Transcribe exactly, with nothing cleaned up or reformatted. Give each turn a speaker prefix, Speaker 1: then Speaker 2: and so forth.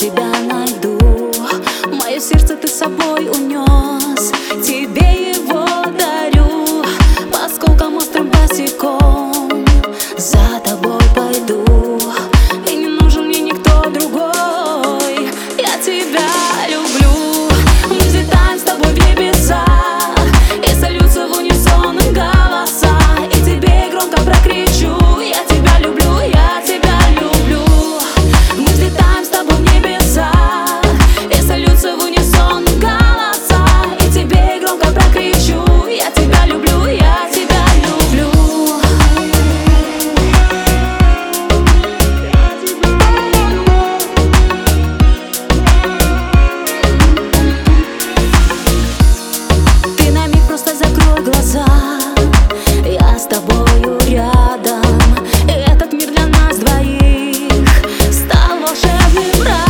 Speaker 1: тебя найду. Мое сердце ты с собой унес, тебе его дарю. По осколкам острым босиком за тобой пойду. И не нужен мне никто другой, я тебя люблю. Мы взлетаем с тобой в небеса, и сольются в унисон голоса. И тебе громко прокричу: я тебя люблю, я тебя люблю. Мы взлетаем с тобой в небеса, и сольются в унисон голоса. И тебе громко прокричу: я тебя люблю, я тебя люблю. Ты на миг просто закрой глаза, я с тобою рядом. И этот мир для нас двоих стал волшебным раем.